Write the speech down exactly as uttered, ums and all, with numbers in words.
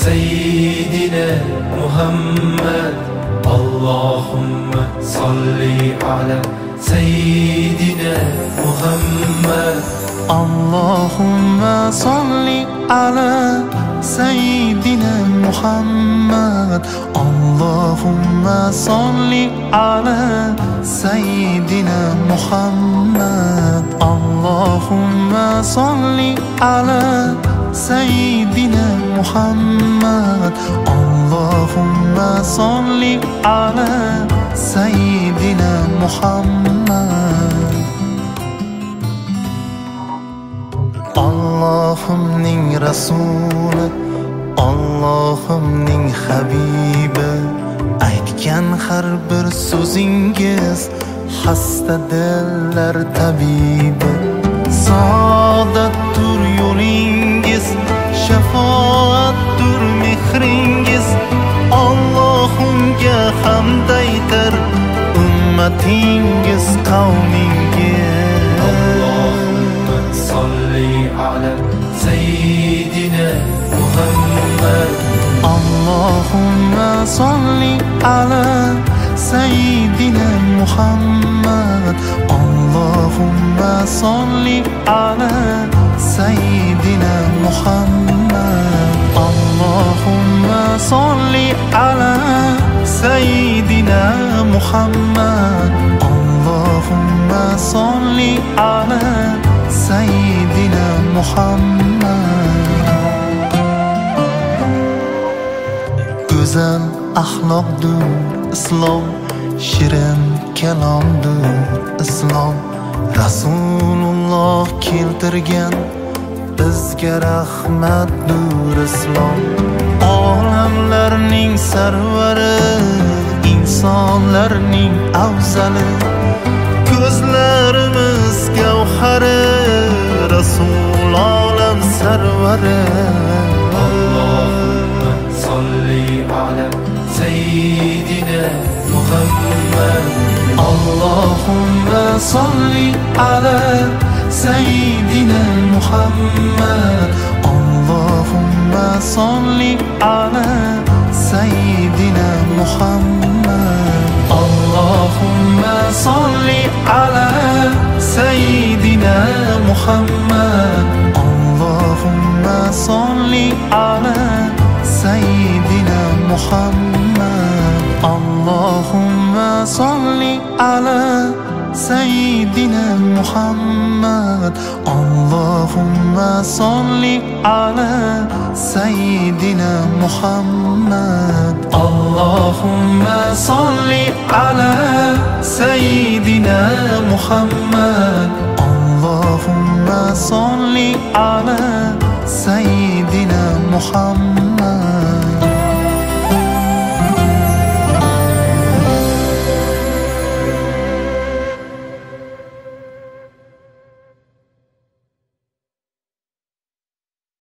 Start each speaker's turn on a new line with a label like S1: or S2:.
S1: سيدنا محمد اللهم صل على سيدنا محمد
S2: اللهم صل على سيدنا محمد اللهم صل على سيدنا محمد اللهم صل على سيدنا محمد اللهم صل على سيدنا محمد Allohimning rasuli Allohimning habibi aytgan har bir so'zingiz xasta dillar tabibi saodatdir yo'lingiz shafoatdir mehringiz Allohimga hamd aytar ummatingiz qavmingiz
S1: صل على سيدنا محمد
S2: اللهم صل على سيدنا محمد اللهم صل على سيدنا محمد اللهم صل على سيدنا محمد اللهم صل على سيدنا محمد Güzel ahlakdır İslam Şirin kelamdır İslam Rasulullah keltirgan bizga rahmatdir İslam Olamlarning sarvari insonlarning afzali Ko'zlarimiz gavhari Rasul olam sarvari
S1: Allahumma salli ala Seyyidina Muhammad
S2: Allahumma salli ala Seyyidina Muhammad Allahumma salli ala Seyyidina Muhammad Allahumma salli ala Seyyidina Muhammad Allahumma salli ala Seyyidina Muhammad Allahumma salli ala Seyyidina Muhammad Allahumma salli ala Seyyidina Muhammad Allahumma salli ala Seyyidina Muhammad Allahumma salli ala Seyyidina Muhammad